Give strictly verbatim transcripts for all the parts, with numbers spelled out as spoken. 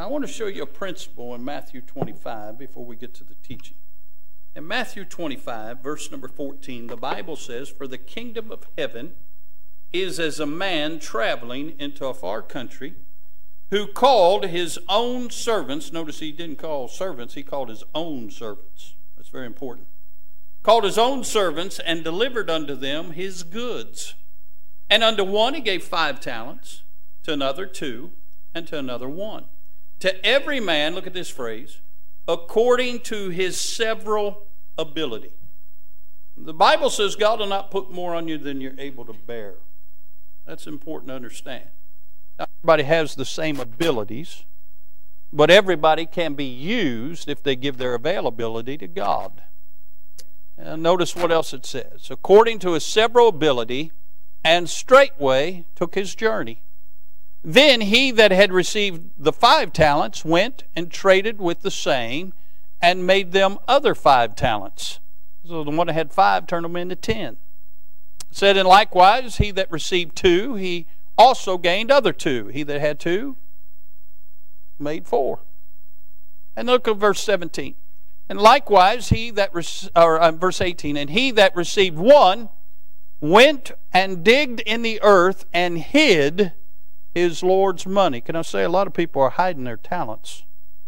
I want to show you a principle in Matthew twenty-five before we get to the teaching. In Matthew twenty-five, verse number fourteen, the Bible says, "For the kingdom of heaven is as a man traveling into a far country, who called his own servants." Notice he didn't call servants, he called his own servants. That's very important. "Called his own servants and delivered unto them his goods. And unto one he gave five talents, to another two, and to another one. To every man," look at this phrase, "according to his several ability." The Bible says God will not put more on you than you're able to bear. That's important to understand. Not everybody has the same abilities, but everybody can be used if they give their availability to God. And notice what else it says. "According to his several ability, and straightway took his journey. Then he that had received the five talents went and traded with the same, and made them other five talents." So the one that had five turned them into ten. It said, "And likewise he that received two, he also gained other two. He that had two made four." And look at verse seventeen. "And likewise he that re- or uh, verse eighteen, and he that received one went and digged in the earth and hid his Lord's money." Can I say a lot of people are hiding their talents?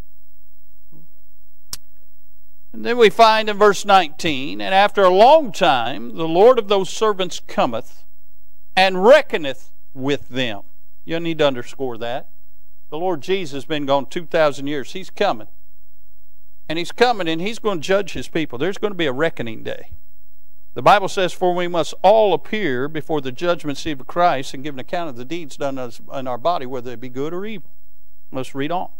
And then we find in verse nineteen, "And after a long time the Lord of those servants cometh and reckoneth with them." You need to underscore that. The Lord Jesus has been gone two thousand years. He's coming. And He's coming and He's going to judge His people. There's going to be a reckoning day. The Bible says, "For we must all appear before the judgment seat of Christ and give an account of the deeds done in our body, whether they be good or evil." Let's read on.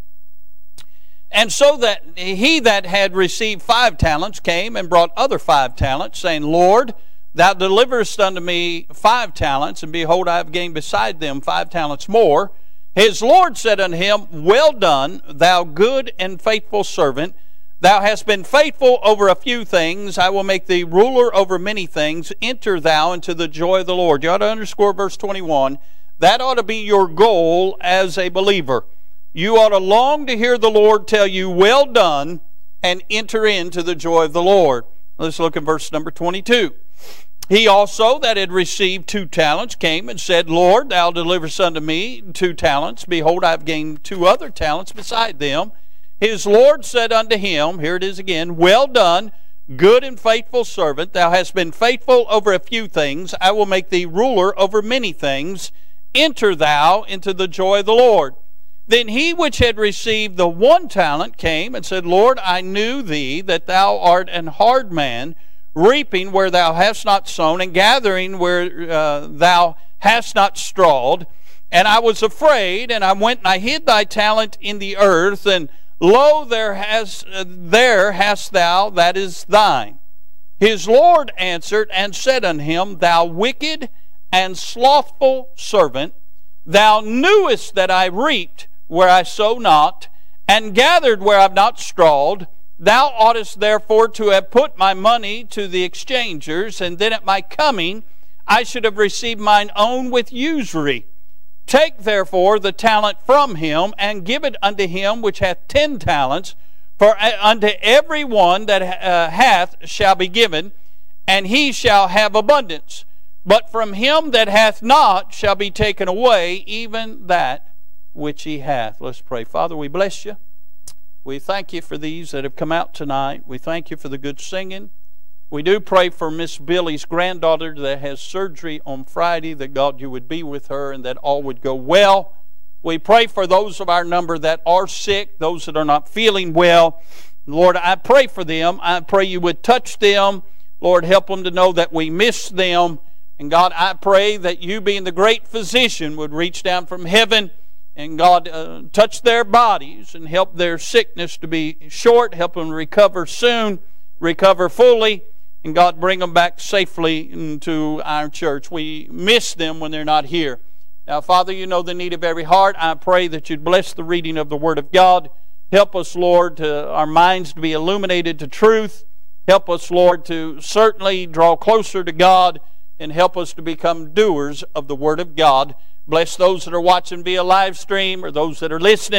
"And so that he that had received five talents came and brought other five talents, saying, Lord, thou deliverest unto me five talents, and behold, I have gained beside them five talents more. His Lord said unto him, Well done, thou good and faithful servant. Thou hast been faithful over a few things. I will make thee ruler over many things. Enter thou into the joy of the Lord." You ought to underscore verse twenty-one. That ought to be your goal as a believer. You ought to long to hear the Lord tell you, "Well done," and enter into the joy of the Lord. Let's look at verse number twenty-two. "He also that had received two talents came and said, Lord, thou deliverest unto me two talents. Behold, I have gained two other talents beside them. His Lord said unto him," here it is again, "Well done, good and faithful servant. Thou hast been faithful over a few things. I will make thee ruler over many things. Enter thou into the joy of the Lord. Then he which had received the one talent came and said, Lord, I knew thee, that thou art an hard man, reaping where thou hast not sown, and gathering where uh, thou hast not strawed. And I was afraid, and I went and I hid thy talent in the earth, and lo, there has uh, there hast thou that is thine. His Lord answered and said unto him, Thou wicked and slothful servant, thou knewest that I reaped where I sow not, and gathered where I have not strawed. Thou oughtest therefore to have put my money to the exchangers, and then at my coming I should have received mine own with usury. Take therefore the talent from him, and give it unto him which hath ten talents. For unto every one that uh, hath shall be given, and he shall have abundance. But from him that hath not shall be taken away even that which he hath." Let's pray. Father, we bless you. We thank you for these that have come out tonight. We thank you for the good singing. We do pray for Miss Billy's granddaughter that has surgery on Friday, that God, you would be with her and that all would go well. We pray for those of our number that are sick, those that are not feeling well. Lord, I pray for them. I pray you would touch them. Lord, help them to know that we miss them. And God, I pray that you, being the great physician, would reach down from heaven and God, uh, touch their bodies and help their sickness to be short, help them recover soon, recover fully, and God, bring them back safely into our church. We miss them when they're not here. Now, Father, you know the need of every heart. I pray that you'd bless the reading of the Word of God. Help us, Lord, to our minds to be illuminated to truth. Help us, Lord, to certainly draw closer to God, and help us to become doers of the Word of God. Bless those that are watching via live stream or those that are listening.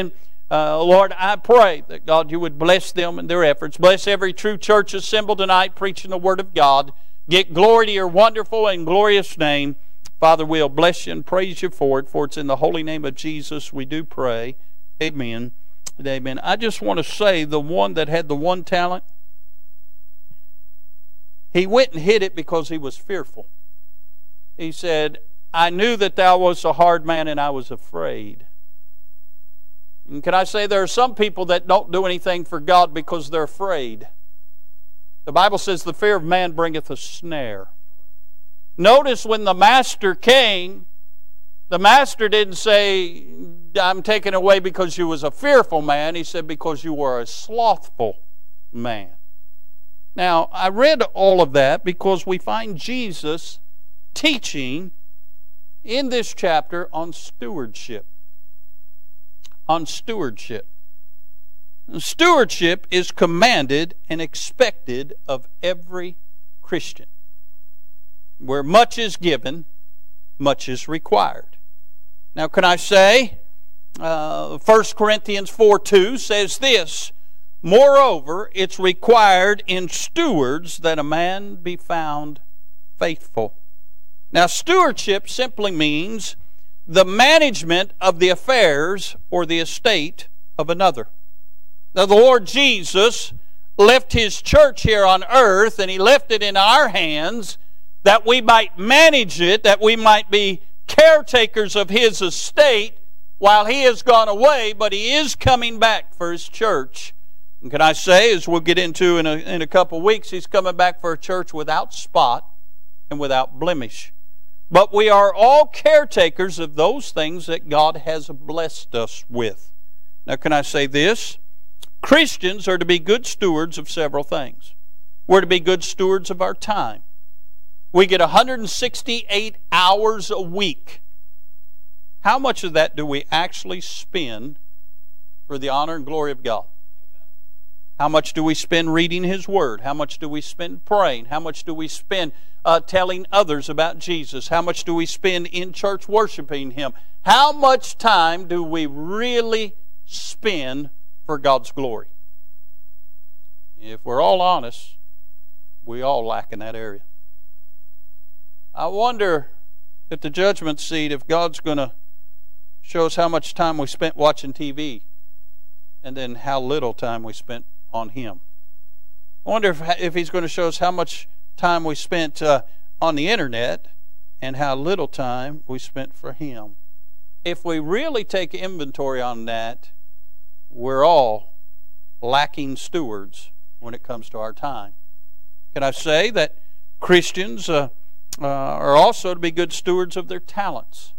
Uh, Lord, I pray that, God, you would bless them in their efforts. Bless every true church assembled tonight preaching the Word of God. Get glory to your wonderful and glorious name. Father, we'll bless you and praise you for it, for it's in the holy name of Jesus we do pray. Amen and amen. I just want to say, the one that had the one talent, he went and hid it because he was fearful. He said, I knew that thou wast a hard man, and I was afraid. And can I say, there are some people that don't do anything for God because they're afraid. The Bible says the fear of man bringeth a snare. Notice when the master came, the master didn't say, I'm taken away because you was a fearful man. He said, because you were a slothful man. Now, I read all of that because we find Jesus teaching in this chapter on stewardship. On stewardship. Stewardship is commanded and expected of every Christian. Where much is given, much is required. Now, can I say, uh, First Corinthians four two says this, moreover, it's required in stewards that a man be found faithful. Now, stewardship simply means the management of the affairs or the estate of another. Now, the Lord Jesus left His church here on earth, and He left it in our hands that we might manage it, that we might be caretakers of His estate while He has gone away, but He is coming back for His church. And can I say, as we'll get into in a, in a couple of weeks, He's coming back for a church without spot and without blemish. But we are all caretakers of those things that God has blessed us with. Now, can I say this? Christians are to be good stewards of several things. We're to be good stewards of our time. We get one hundred sixty-eight hours a week. How much of that do we actually spend for the honor and glory of God? How much do we spend reading His Word? How much do we spend praying? How much do we spend uh, telling others about Jesus? How much do we spend in church worshiping Him? How much time do we really spend for God's glory? If we're all honest, we all lack in that area. I wonder at the judgment seat if God's going to show us how much time we spent watching T V and then how little time we spent on Him. I wonder if, if He's going to show us how much time we spent uh, on the internet and how little time we spent for Him. If we really take inventory on that, we're all lacking stewards when it comes to our time. Can I say that Christians uh, uh, are also to be good stewards of their talents?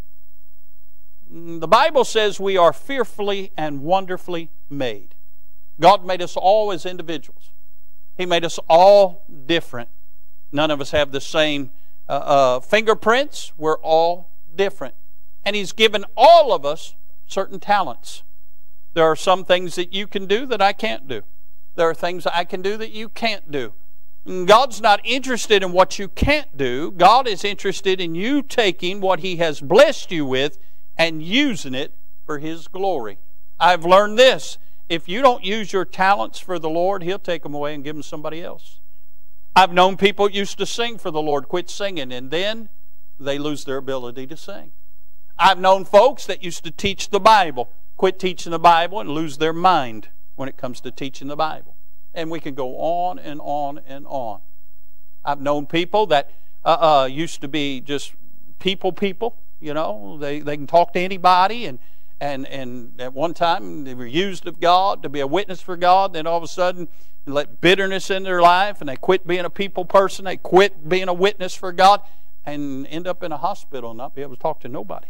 The Bible says we are fearfully and wonderfully made. God made us all as individuals. He made us all different. None of us have the same uh, uh, fingerprints. We're all different. And He's given all of us certain talents. There are some things that you can do that I can't do. There are things that I can do that you can't do. And God's not interested in what you can't do. God is interested in you taking what He has blessed you with and using it for His glory. I've learned this. If you don't use your talents for the Lord, He'll take them away and give them to somebody else. I've known people who used to sing for the Lord, quit singing, and then they lose their ability to sing. I've known folks that used to teach the Bible, quit teaching the Bible, and lose their mind when it comes to teaching the Bible. And we can go on and on and on. I've known people that uh, uh, used to be just people people, you know. They, they can talk to anybody, and And and at one time they were used of God to be a witness for God. Then all of a sudden they let bitterness in their life, and they quit being a people person. They quit being a witness for God, and end up in a hospital and not be able to talk to nobody.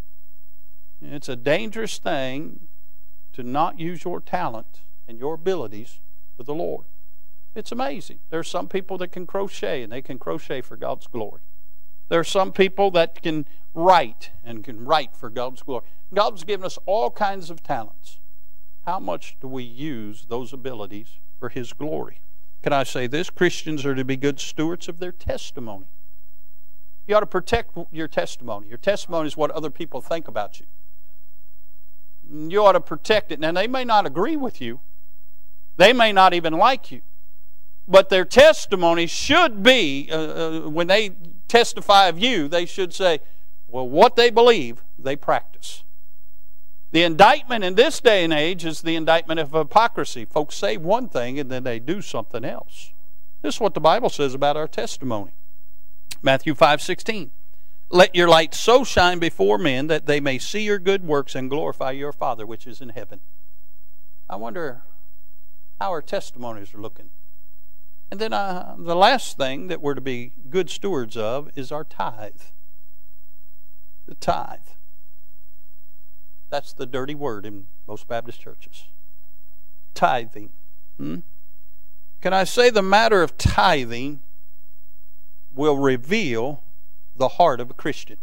And it's a dangerous thing to not use your talent and your abilities for the Lord. It's amazing. There's some people that can crochet, and they can crochet for God's glory. There are some people that can write and can write for God's glory. God's given us all kinds of talents. How much do we use those abilities for His glory? Can I say this? Christians are to be good stewards of their testimony. You ought to protect your testimony. Your testimony is what other people think about you. You ought to protect it. Now, they may not agree with you. They may not even like you. But their testimony should be, uh, uh, when they testify of you, they should say, well, what they believe, they practice. The indictment in this day and age is the indictment of hypocrisy. Folks say one thing and then they do something else. This is what the Bible says about our testimony. Matthew five sixteen. Let your light so shine before men that they may see your good works and glorify your Father which is in heaven. I wonder how our testimonies are looking. And then uh, the last thing that we're to be good stewards of is our tithe. The tithe. That's the dirty word in most Baptist churches. Tithing. Hmm? Can I say the matter of tithing will reveal the heart of a Christian?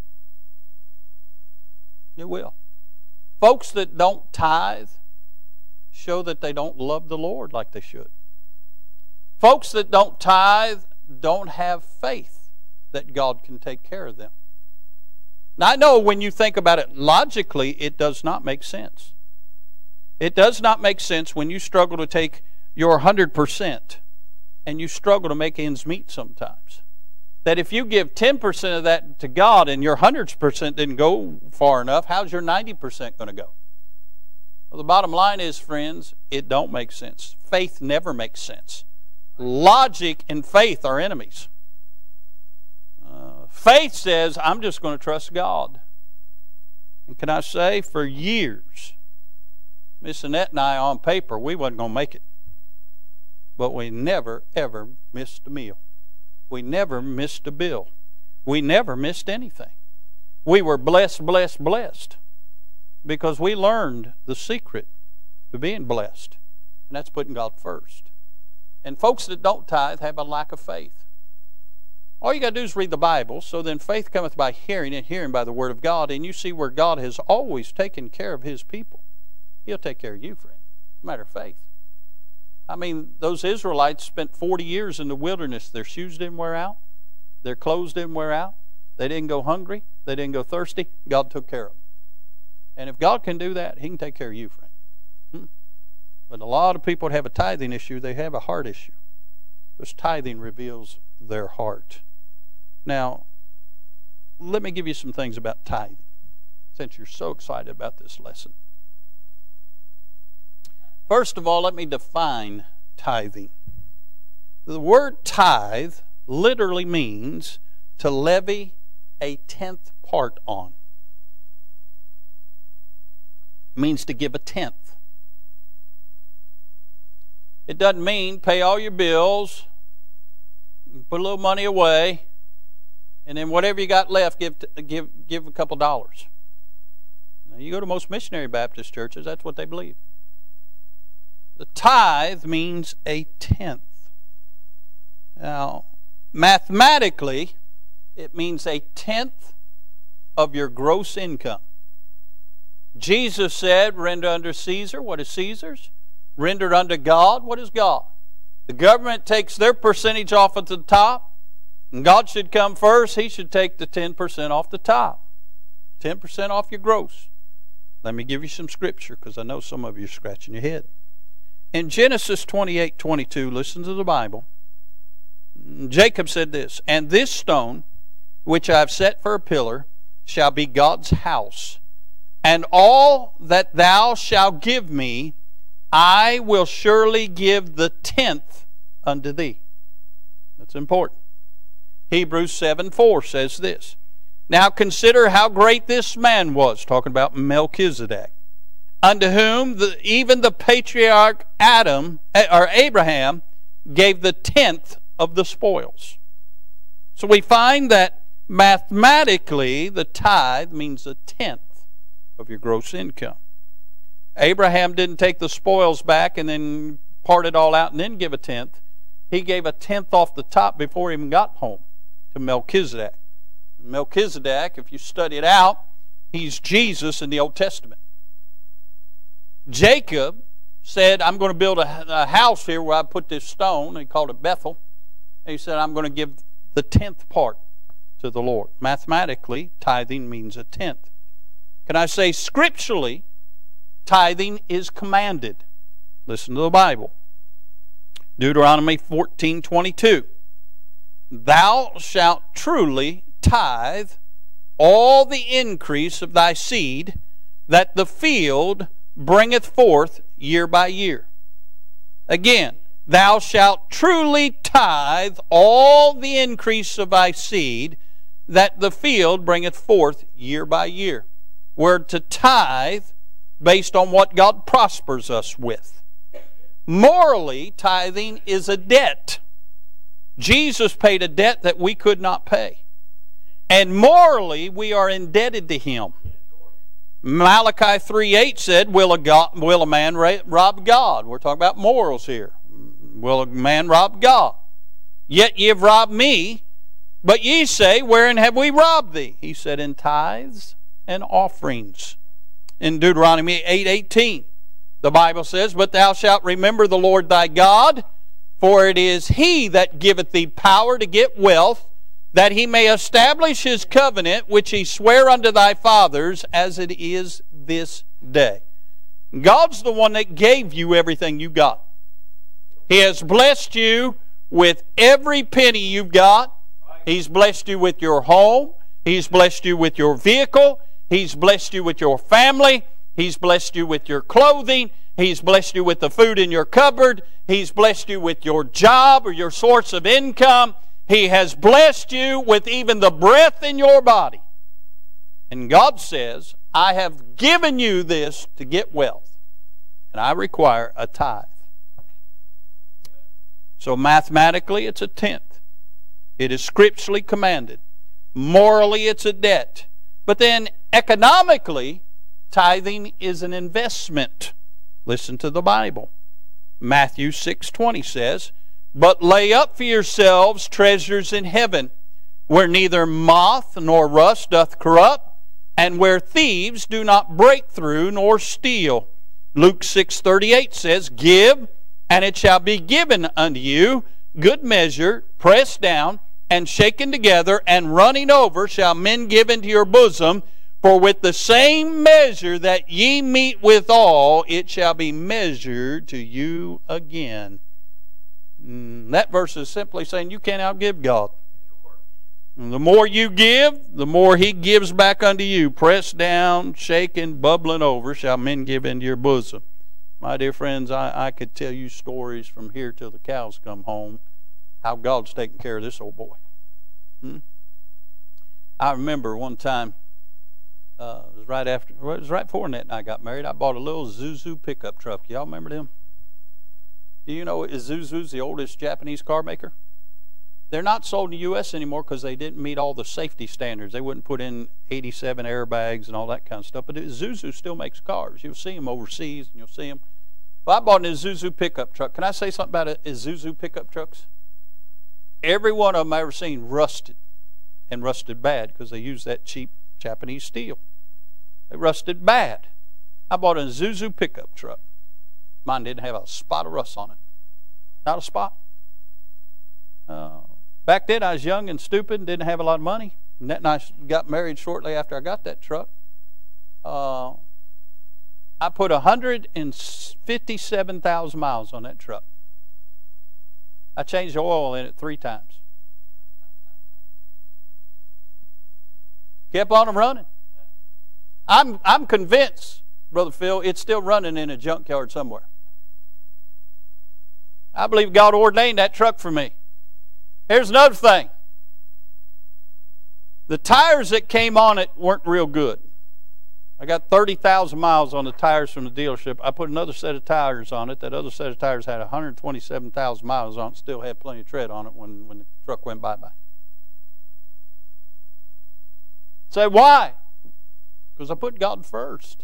It will. Folks that don't tithe show that they don't love the Lord like they should. Folks that don't tithe don't have faith that God can take care of them. Now, I know when you think about it logically, it does not make sense. It does not make sense when you struggle to take your one hundred percent and you struggle to make ends meet sometimes. That if you give ten percent of that to God and your one hundred percent didn't go far enough, how's your ninety percent going to go? Well, the bottom line is, friends, it don't make sense. Faith never makes sense. Logic and faith are enemies. Uh, faith says, I'm just going to trust God. And can I say, for years, Miss Annette and I on paper, we wasn't going to make it. But we never, ever missed a meal. We never missed a bill. We never missed anything. We were blessed, blessed, blessed. Because we learned the secret to being blessed. And that's putting God first. And folks that don't tithe have a lack of faith. All you got to do is read the Bible. So then faith cometh by hearing, and hearing by the Word of God. And you see where God has always taken care of His people. He'll take care of you, friend. It's a matter of faith. I mean, those Israelites spent forty years in the wilderness. Their shoes didn't wear out. Their clothes didn't wear out. They didn't go hungry. They didn't go thirsty. God took care of them. And if God can do that, He can take care of you, friend. Hmm? But a lot of people that have a tithing issue, they have a heart issue. Because tithing reveals their heart. Now, let me give you some things about tithing, since you're so excited about this lesson. First of all, let me define tithing. The word tithe literally means to levy a tenth part on. It means to give a tenth. It doesn't mean pay all your bills, put a little money away, and then whatever you got left, give give give a couple dollars. Now, you go to most missionary Baptist churches, that's what they believe. The tithe means a tenth. Now, mathematically, it means a tenth of your gross income. Jesus said, render unto Caesar what is Caesar's, render unto God what is God. The government takes their percentage off at the top, and God should come first. He should take the ten percent off the top. ten percent off your gross. Let me give you some scripture, because I know some of you are scratching your head. In Genesis twenty-eight twenty-two, listen to the Bible. Jacob said this, and this stone, which I have set for a pillar, shall be God's house. And all that thou shalt give me, I will surely give the tenth unto thee. That's important. Hebrews seven four says this. Now consider how great this man was, talking about Melchizedek, unto whom the, even the patriarch Adam or Abraham gave the tenth of the spoils. So we find that mathematically the tithe means a tenth of your gross income. Abraham didn't take the spoils back and then part it all out and then give a tenth. He gave a tenth off the top before he even got home to Melchizedek. Melchizedek, if you study it out, he's Jesus in the Old Testament. Jacob said, I'm going to build a, a house here where I put this stone. He called it Bethel. And he said, I'm going to give the tenth part to the Lord. Mathematically, tithing means a tenth. Can I say scripturally, tithing is commanded. Listen to the Bible. Deuteronomy fourteen twenty-two. Thou shalt truly tithe all the increase of thy seed that the field bringeth forth year by year. Again, thou shalt truly tithe all the increase of thy seed that the field bringeth forth year by year. We're to tithe based on what God prospers us with. Morally, tithing is a debt. Jesus paid a debt that we could not pay. And morally, we are indebted to Him. Malachi three eight said, will a, God, will a man rob God? We're talking about morals here. Will a man rob God? Yet ye have robbed me, but ye say, wherein have we robbed thee? He said, in tithes and offerings. In Deuteronomy eight eighteen, the Bible says, but thou shalt remember the Lord thy God, for it is He that giveth thee power to get wealth, that He may establish His covenant, which He sware unto thy fathers, as it is this day. God's the one that gave you everything you got. He has blessed you with every penny you've got. He's blessed you with your home. He's blessed you with your vehicle. He's blessed you with your family. He's blessed you with your clothing. He's blessed you with the food in your cupboard. He's blessed you with your job or your source of income. He has blessed you with even the breath in your body. And God says, I have given you this to get wealth, and I require a tithe. So mathematically, it's a tenth. It is scripturally commanded. Morally, it's a debt. But then economically, tithing is an investment. Listen to the Bible. Matthew six twenty says, but lay up for yourselves treasures in heaven, where neither moth nor rust doth corrupt, and where thieves do not break through nor steal. Luke six thirty-eight says, give, and it shall be given unto you, good measure, pressed down, and shaken together, and running over shall men give into your bosom. For with the same measure that ye meet withal, it shall be measured to you again. Mm, that verse is simply saying you can't outgive God. And the more you give, the more He gives back unto you. Pressed down, shaken, bubbling over, shall men give into your bosom. My dear friends, I, I could tell you stories from here till the cows come home, how God's taking care of this old boy. Hmm? I remember one time, uh, it was right after, well, it was right before Annette and I got married. I bought a little Isuzu pickup truck. Y'all remember them? Do you know Isuzu's the oldest Japanese car maker? They're not sold in the U S anymore because they didn't meet all the safety standards. They wouldn't put in eighty-seven airbags and all that kind of stuff. But Isuzu still makes cars. You'll see them overseas, and you'll see them. Well, I bought an Isuzu pickup truck. Can I say something about Isuzu pickup trucks? Every one of them I've ever seen rusted, and rusted bad because they use that cheap Japanese steel. They rusted bad. I bought a Isuzu pickup truck. Mine didn't have a spot of rust on it. Not a spot. Uh, back then I was young and stupid and didn't have a lot of money. Annette and I got married shortly after I got that truck. Uh, I put one hundred fifty-seven thousand miles on that truck. I changed the oil in it three times. Kept on running. I'm, I'm convinced, Brother Phil, it's still running in a junkyard somewhere. I believe God ordained that truck for me. Here's another thing. The tires that came on it weren't real good. I got thirty thousand miles on the tires from the dealership. I put another set of tires on it. That other set of tires had one hundred twenty-seven thousand miles on it. Still had plenty of tread on it when, when the truck went bye-bye. Say, why? Because I put God first.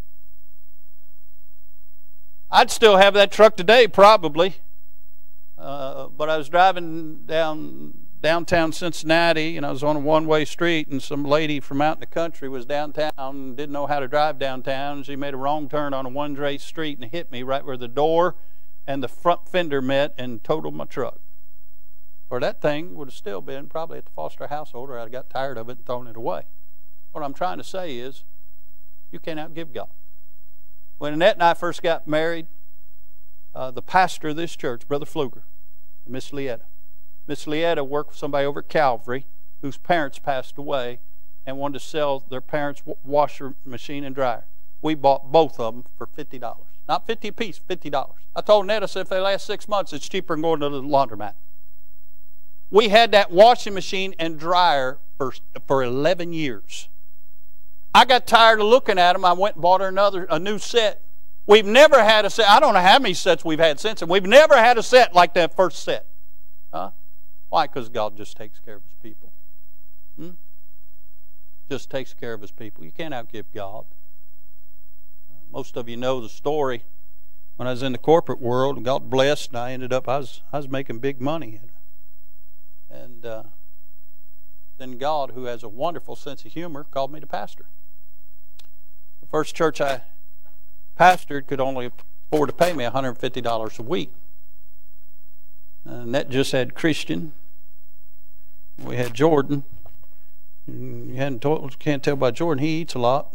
I'd still have that truck today, probably. Uh, but I was driving down downtown Cincinnati, and I was on a one-way street, and some lady from out in the country was downtown and didn't know how to drive downtown. She made a wrong turn on a one-way street and hit me right where the door and the front fender met and totaled my truck. Or that thing would have still been probably at the Foster household, or I'd got tired of it and thrown it away. What I'm trying to say is, you can't outgive God. When Annette and I first got married, uh, the pastor of this church, Brother Pfluger, and Miss Lietta. Miss Lietta worked with somebody over at Calvary whose parents passed away and wanted to sell their parents' washer machine and dryer. We bought both of them for fifty dollars. Not fifty apiece, fifty dollars. I told Annette, I said, if they last six months, it's cheaper than going to the laundromat. We had that washing machine and dryer for, for eleven years. I got tired of looking at them. I went and bought her another, a new set. We've never had a set. I don't know how many sets we've had since, and we've never had a set like that first set. Huh? Why? Because God just takes care of His people. Hmm? Just takes care of His people. You can't outgive God. Most of you know the story. When I was in the corporate world and got blessed, and I ended up, I was, I was making big money. And uh, then God, who has a wonderful sense of humor, called me to pastor. The first church I pastored could only afford to pay me one hundred fifty dollars a week. And that just had Christian. We had Jordan. You hadn't told, can't tell by Jordan, he eats a lot.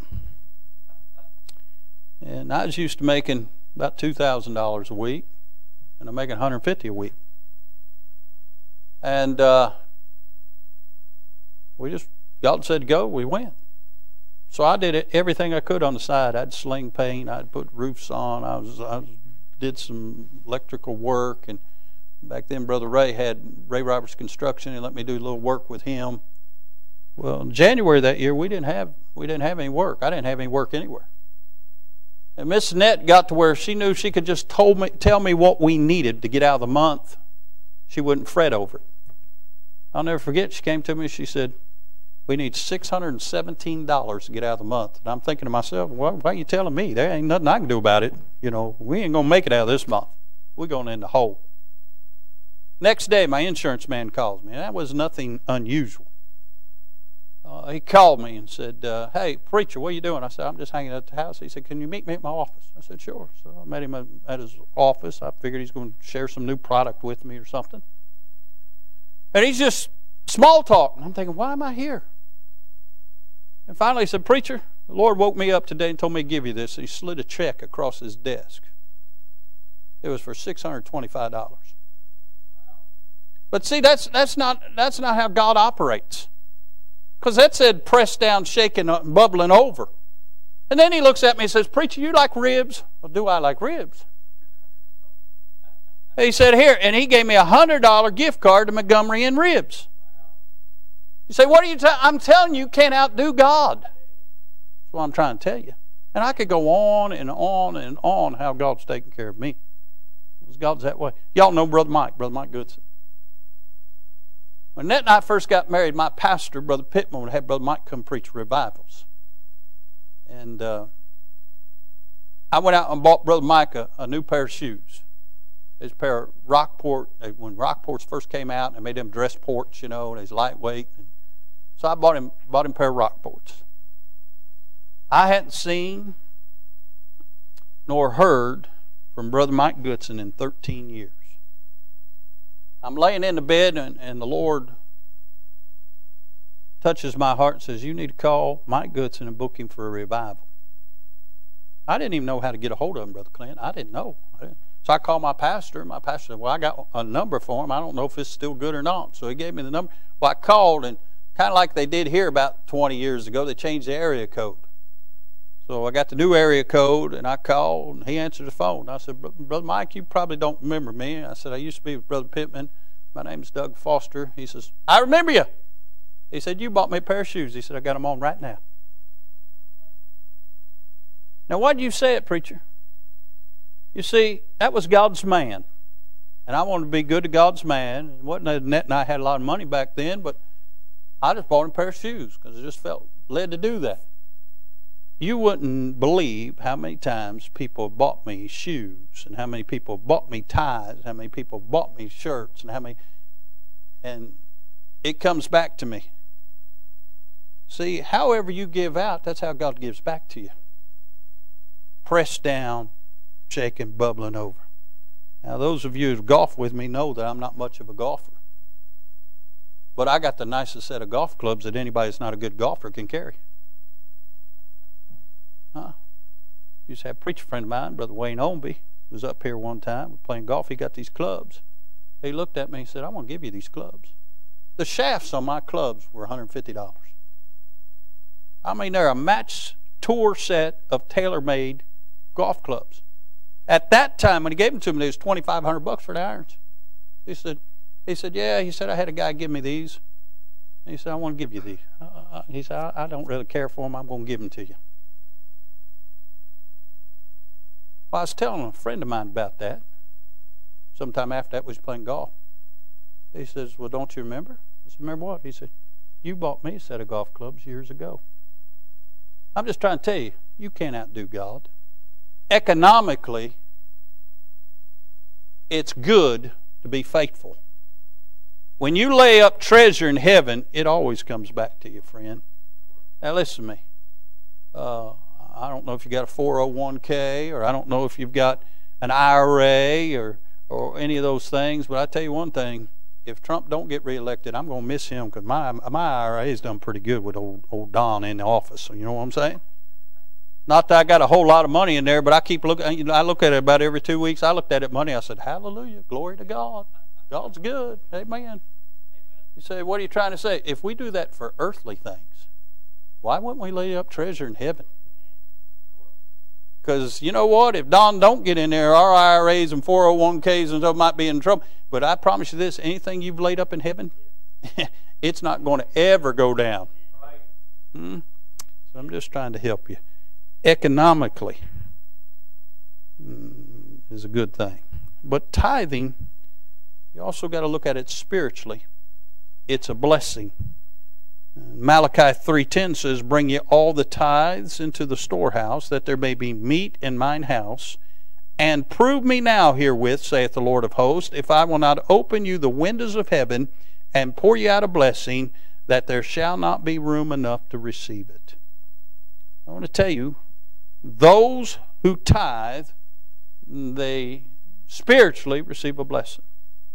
And I was used to making about two thousand dollars a week, and I'm making one hundred fifty dollars a week. And uh, we just, God said go, we went. So I did everything I could on the side. I'd sling paint, I'd put roofs on, I was, I was did some electrical work, and back then Brother Ray had Ray Roberts Construction and let me do a little work with him. Well, in January that year we didn't have we didn't have any work. I didn't have any work anywhere. And Miss Annette got to where she knew she could just told me, tell me what we needed to get out of the month. She wouldn't fret over it. I'll never forget, she came to me and she said, we need six hundred seventeen dollars to get out of the month. And I'm thinking to myself, well, why are you telling me? There ain't nothing I can do about it. You know, we ain't going to make it out of this month. We're going in the hole. Next day, my insurance man calls me. That was nothing unusual. Uh, he called me and said, uh, hey, preacher, what are you doing? I said, I'm just hanging out at the house. He said, can you meet me at my office? I said, sure. So I met him at his office. I figured he's going to share some new product with me or something. And he's just small talking. I'm thinking, why am I here? And finally he said, preacher, the Lord woke me up today and told me to give you this. He slid a check across his desk. It was for six hundred twenty-five dollars. But see, that's that's not that's not how God operates. Because that said pressed down, shaking, bubbling over. And then he looks at me and says, preacher, you like ribs? Well, do I like ribs? He said, here, and he gave me a one hundred dollars gift card to Montgomery and Ribs. You say, what are you telling? I'm telling you, you can't outdo God. That's what I'm trying to tell you. And I could go on and on and on how God's taking care of me. Because God's that way. Y'all know Brother Mike, Brother Mike Goodson. When Annette and I first got married, my pastor, Brother Pittman, would have Brother Mike come preach revivals. And uh, I went out and bought Brother Mike a, a new pair of shoes. His pair of Rockport, when Rockports first came out, and made them dress ports, you know, and he's lightweight. So I bought him, bought him a pair of Rockports. I hadn't seen nor heard from Brother Mike Goodson in thirteen years. I'm laying in the bed, and, and the Lord touches my heart and says, you need to call Mike Goodson and book him for a revival. I didn't even know how to get a hold of him, Brother Clint. I didn't know. I didn't. So I called my pastor. My pastor said, well, I got a number for him. I don't know if it's still good or not. So he gave me the number. Well, I called, and kind of like they did here about twenty years ago, they changed the area code. So I got the new area code, and I called, and he answered the phone. I said, Brother Mike, you probably don't remember me. I said, I used to be with Brother Pittman. My name is Doug Foster. He says, I remember you. He said, you bought me a pair of shoes. He said, I got them on right now. Now, why did you say it, preacher? You see, that was God's man. And I wanted to be good to God's man. It wasn't that Annette and I had a lot of money back then, but I just bought him a pair of shoes because I just felt led to do that. You wouldn't believe how many times people bought me shoes, and how many people bought me ties, how many people bought me shirts, and how many, and it comes back to me. See, however you give out, that's how God gives back to you. Pressed down, shaking, bubbling over. Now, those of you who golf with me know that I'm not much of a golfer. But I got the nicest set of golf clubs that anybody that's not a good golfer can carry. Huh? Used to have a preacher friend of mine, Brother Wayne Ownby, was up here one time. We're playing golf. He got these clubs. He looked at me and said, "I want to give you these clubs." The shafts on my clubs were one hundred fifty dollars. I mean, they're a match tour set of tailor-made golf clubs. At that time, when he gave them to me, it was twenty-five hundred bucks for the irons. He said, he said, yeah, he said, I had a guy give me these. He said, I want to give you these. Uh, he said, I, I don't really care for them. I'm going to give them to you. Well, I was telling a friend of mine about that. Sometime after that, we was playing golf. He says, well, don't you remember? I said, remember what? He said, you bought me a set of golf clubs years ago. I'm just trying to tell you, you can't outdo God. Economically, it's good to be faithful. When you lay up treasure in heaven, it always comes back to you, friend. Now listen to me. Uh, I don't know if you got a four oh one k, or I don't know if you've got an I R A or or any of those things, but I tell you one thing: if Trump don't get reelected, I'm going to miss him, because my my I R A has done pretty good with old old Don in the office. So you know what I'm saying? Not that I got a whole lot of money in there, but I keep looking. You know, I look at it about every two weeks. I looked at it money. I said, "Hallelujah, glory to God. God's good. Amen." You say, what are you trying to say? If we do that for earthly things, why wouldn't we lay up treasure in heaven? Because you know what? If Don don't get in there, our I R As and four oh one k's and stuff might be in trouble. But I promise you this, anything you've laid up in heaven, it's not going to ever go down. Hmm? So I'm just trying to help you. Economically mm, is a good thing. But tithing, you also got to look at it spiritually. It's a blessing. Malachi three ten says, bring ye all the tithes into the storehouse, that there may be meat in mine house. And prove me now herewith, saith the Lord of hosts, if I will not open you the windows of heaven and pour you out a blessing, that there shall not be room enough to receive it. I want to tell you, those who tithe, they spiritually receive a blessing.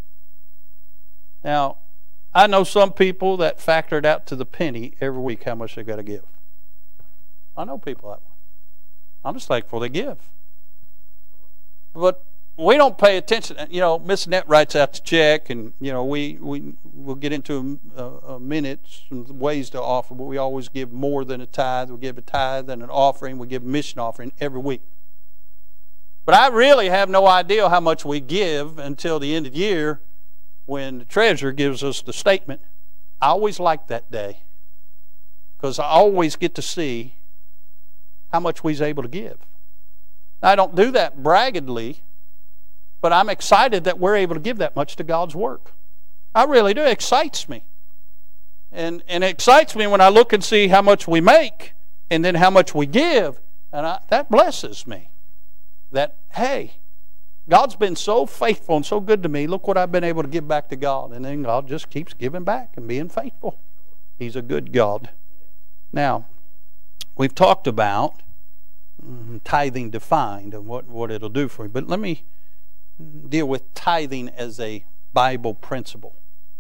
Now, I know some people that factor it out to the penny every week how much they got to give. I know people that way. I'm just thankful they give. But we don't pay attention. You know, Miss Net writes out the check, and you know we we we'll get into a, a minute some ways to offer. But we always give more than a tithe. We give a tithe and an offering. We give a mission offering every week. But I really have no idea how much we give until the end of the year, when the treasurer gives us the statement. I always like that day, because I always get to see how much we was able to give. Now, I don't do that braggadly, but I'm excited that we're able to give that much to God's work. I really do. It excites me. And, and it excites me when I look and see how much we make and then how much we give. And I, that blesses me. That, hey, God's been so faithful and so good to me. Look what I've been able to give back to God. And then God just keeps giving back and being faithful. He's a good God. Now, we've talked about mm, tithing defined and what, what it'll do for you. But let me deal with tithing as a Bible principle.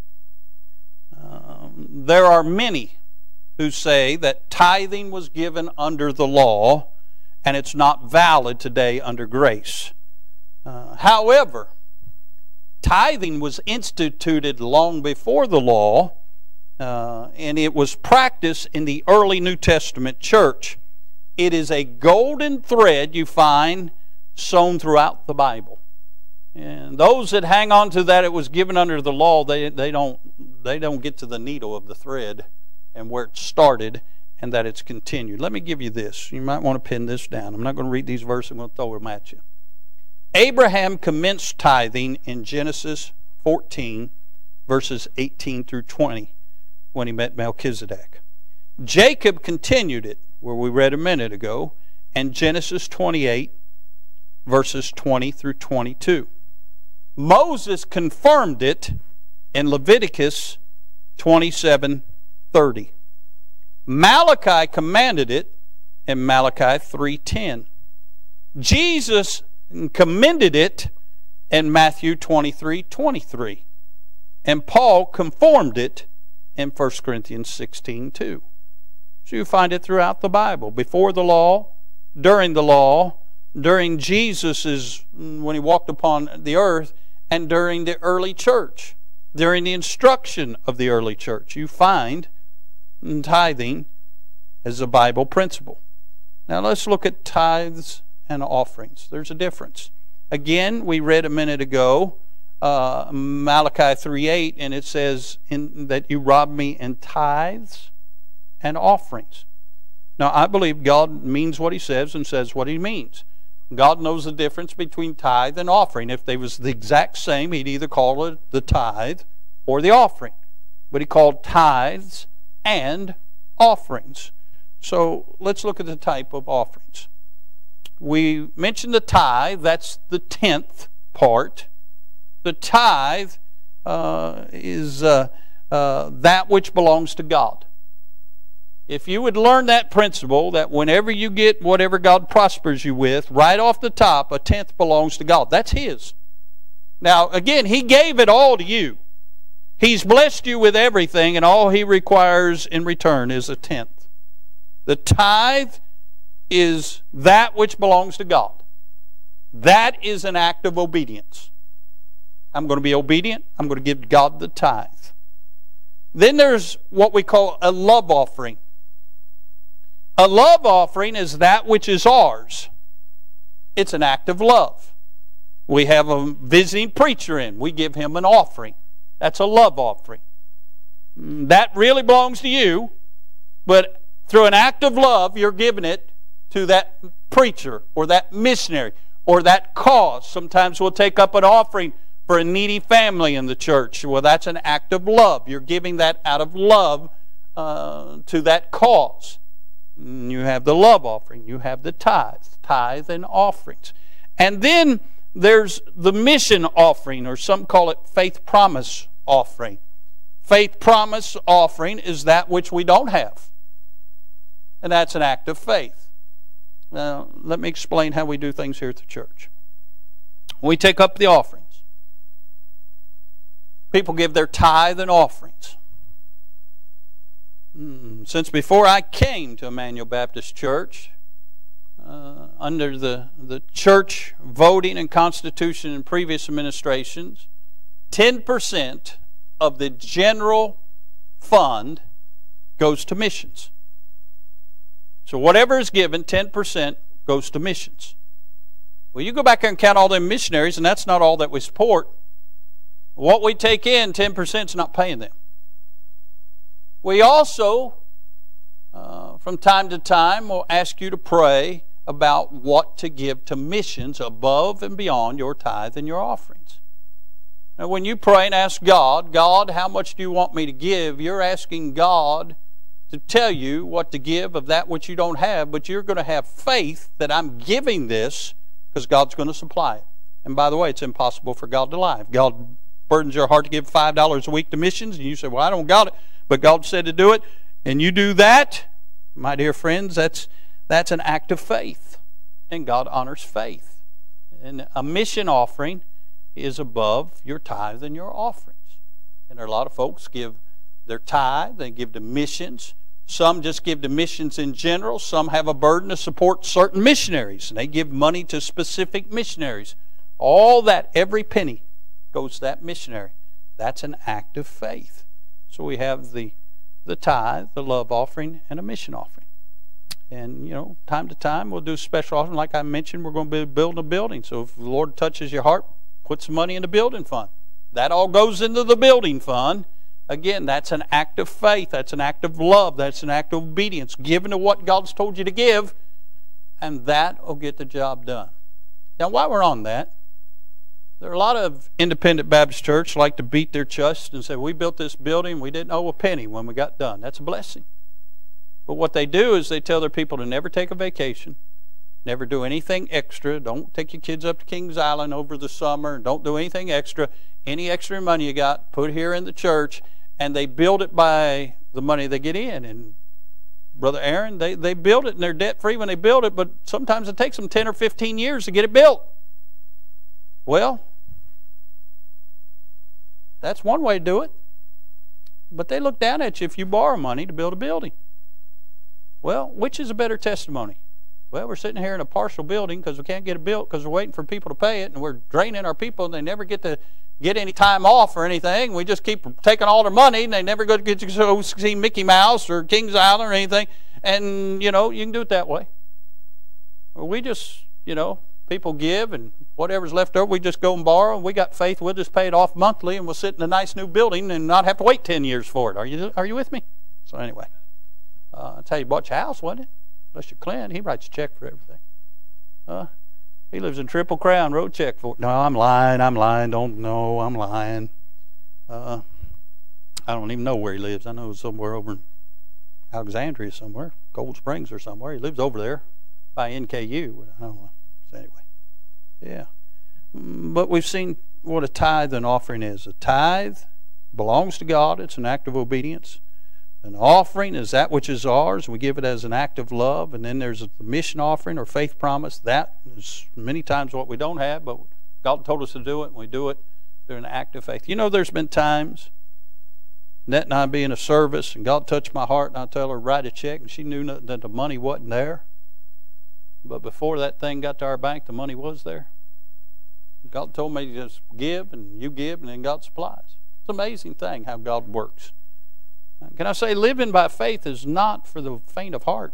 Um, there are many who say that tithing was given under the law and it's not valid today under grace. Uh, however, tithing was instituted long before the law, uh, and it was practiced in the early New Testament church. It is a golden thread you find sewn throughout the Bible. And those that hang on to that it was given under the law, they, they don't they don't get to the needle of the thread and where it started and that it's continued. Let me give you this. You might want to pin this down. I'm not going to read these verses. I'm going to throw them at you. Abraham commenced tithing in Genesis fourteen, verses eighteen through twenty, when he met Melchizedek. Jacob continued it, where we read a minute ago, in Genesis twenty-eight, verses twenty through twenty-two. Moses confirmed it in Leviticus twenty-seven thirty. Malachi commanded it in Malachi three ten. Jesus commended it in Matthew twenty-three twenty-three. And Paul conformed it in First Corinthians sixteen two. So you find it throughout the Bible. Before the law, during the law, during Jesus' when he walked upon the earth, and during the early church, during the instruction of the early church. You find tithing as a Bible principle. Now let's look at tithes and offerings. There's a difference. Again, we read a minute ago uh, Malachi three eight, and it says in, that you rob me in tithes and offerings. Now, I believe God means what he says and says what he means. God knows the difference between tithe and offering. If they was the exact same, he'd either call it the tithe or the offering. But he called tithes and offerings. So let's look at the type of offerings. We mentioned the tithe. That's the tenth part. The tithe uh, is uh, uh, that which belongs to God. If you would learn that principle, that whenever you get whatever God prospers you with, right off the top, a tenth belongs to God. That's his. Now, again, he gave it all to you. He's blessed you with everything, and all he requires in return is a tenth. The tithe is that which belongs to God. That is an act of obedience. I'm going to be obedient. I'm going to give God the tithe. Then there's what we call a love offering. A love offering is that which is ours. It's an act of love. We have a visiting preacher in. We give him an offering. That's a love offering. That really belongs to you, but through an act of love, you're giving it to that preacher or that missionary or that cause. Sometimes we'll take up an offering for a needy family in the church. Well, that's an act of love. You're giving that out of love uh, to that cause. You have the love offering. You have the tithe. Tithe and offerings. And then there's the mission offering, or some call it faith promise offering. Faith promise offering is that which we don't have. And that's an act of faith. Now, let me explain how we do things here at the church. We take up the offerings. People give their tithe and offerings. Since before I came to Emmanuel Baptist Church, uh, under the, the church voting and constitution in previous administrations, ten percent of the general fund goes to missions. So whatever is given, ten percent goes to missions. Well, you go back there and count all them missionaries, and that's not all that we support. What we take in, ten percent is not paying them. We also, uh, from time to time, will ask you to pray about what to give to missions above and beyond your tithe and your offerings. Now, when you pray and ask God, God, how much do you want me to give? You're asking God to tell you what to give of that which you don't have, but you're going to have faith that I'm giving this because God's going to supply it. And by the way, it's impossible for God to lie. If God burdens your heart to give five dollars a week to missions, and you say, well, I don't got it, but God said to do it, and you do that, my dear friends, that's that's an act of faith. And God honors faith. And a mission offering is above your tithe and your offerings. And there are a lot of folks give their tithe, they give to missions. Some just give to missions in general. Some have a burden to support certain missionaries, and they give money to specific missionaries. All that, every penny, goes to that missionary. That's an act of faith. So we have the, the tithe, the love offering, and a mission offering. And, you know, time to time we'll do special offering. Like I mentioned, we're going to be building a building. So if the Lord touches your heart, put some money in the building fund. That all goes into the building fund. Again, that's an act of faith. That's an act of love. That's an act of obedience. Given to what God's told you to give, and that will get the job done. Now, while we're on that, there are a lot of independent Baptist churches like to beat their chest and say, we built this building, we didn't owe a penny when we got done. That's a blessing. But what they do is they tell their people to never take a vacation, never do anything extra. Don't take your kids up to Kings Island over the summer. Don't do anything extra. Any extra money you got, put here in the church, and they build it by the money they get in. And Brother Aaron, they, they build it, and they're debt-free when they build it, but sometimes it takes them ten or fifteen years to get it built. Well, that's one way to do it. But they look down at you if you borrow money to build a building. Well, which is a better testimony? Well, we're sitting here in a partial building because we can't get it built because we're waiting for people to pay it, and we're draining our people, and they never get to get any time off or anything. We just keep taking all their money, and they never go to get to go see Mickey Mouse or Kings Island or anything. And, you know, you can do it that way. Or we just, you know, people give, and whatever's left over, we just go and borrow. And we got faith, we'll just pay it off monthly, and we'll sit in a nice new building and not have to wait ten years for it. Are you, are you with me? So anyway, uh, I tell you, bought your house, wasn't it? Unless you're Clint, he writes a check for everything. Uh, he lives in Triple Crown, wrote a check for it. No, I'm lying, I'm lying, don't know, I'm lying. Uh, I don't even know where he lives. I know somewhere over in Alexandria somewhere, Cold Springs or somewhere. He lives over there by N K U. I don't know. So anyway, yeah. But we've seen what a tithe and offering is. A tithe belongs to God. It's an act of obedience. An offering is that which is ours. We give it as an act of love. And then there's a mission offering or faith promise. That is many times what we don't have, but God told us to do it, and we do it through an act of faith. You know, there's been times, Annette and I be in a service, and God touched my heart, and I tell her, write a check, and she knew that the money wasn't there. But before that thing got to our bank, the money was there. God told me to just give, and you give, and then God supplies. It's an amazing thing how God works. Can I say, living by faith is not for the faint of heart.